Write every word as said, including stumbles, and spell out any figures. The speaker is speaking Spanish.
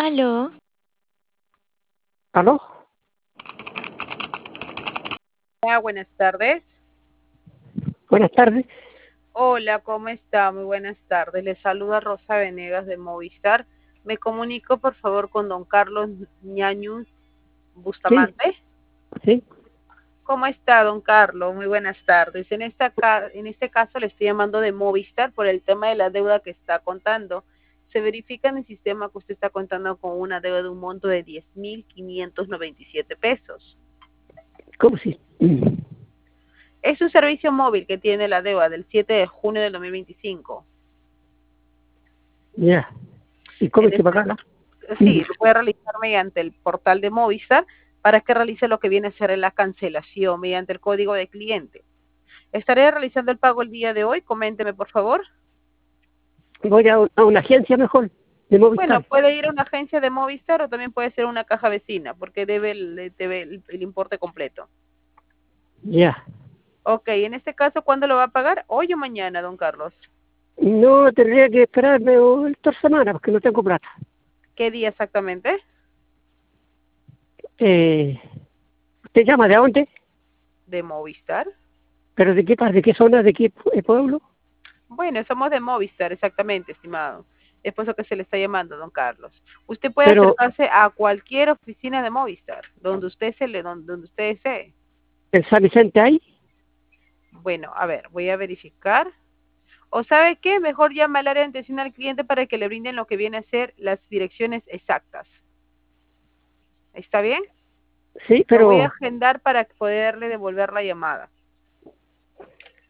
Aló, ¿Aló? Hola, buenas tardes. Buenas tardes. Hola, ¿cómo está? Muy buenas tardes. Le saluda Rosa Venegas de Movistar. Me comunico, por favor, con don Carlos Ñañuz Sí, Bustamante. sí. ¿Cómo está, don Carlos? Muy buenas tardes. En, esta ca- en este caso le estoy llamando de Movistar por el tema de la deuda que está contando. Se verifica en el sistema que usted está contando con una deuda de un monto de diez mil quinientos noventa y siete pesos. ¿Cómo si? Mm, Es un servicio móvil que tiene la deuda del siete de junio del dos mil veinticinco. Ya. ¿Y cómo En hay que este pagarla? Mm, Sí, lo puede realizar mediante el portal de Movistar para que realice lo que viene a ser la cancelación mediante el código de cliente. ¿Estaré realizando el pago el día de hoy? Coménteme, por favor. Voy a, a una agencia mejor, de Bueno, Movistar. puede ir a una agencia de Movistar o también puede ser una caja vecina, porque debe el, debe el, el importe completo. Ya. Ok, en este caso, ¿cuándo lo va a pagar? ¿Hoy o mañana, don Carlos? No tendría que esperarme otra semana porque no tengo plata. ¿Qué día exactamente? Eh, ¿Usted llama de dónde? ¿De Movistar? ¿Pero de qué parte? ¿De qué zona? ¿De qué pu- pueblo? Bueno, somos de Movistar, exactamente, estimado. Es por eso que se le está llamando, don Carlos. Usted puede Pero acercarse a cualquier oficina de Movistar, donde usted se le, donde, donde usted desee. en San Vicente hay. Bueno, a ver, voy a verificar. ¿O sabe qué? Mejor llama al área de atención al cliente para que le brinden lo que viene a ser las direcciones exactas. ¿Está bien? Sí, Lo voy a pero agendar para poderle devolver la llamada.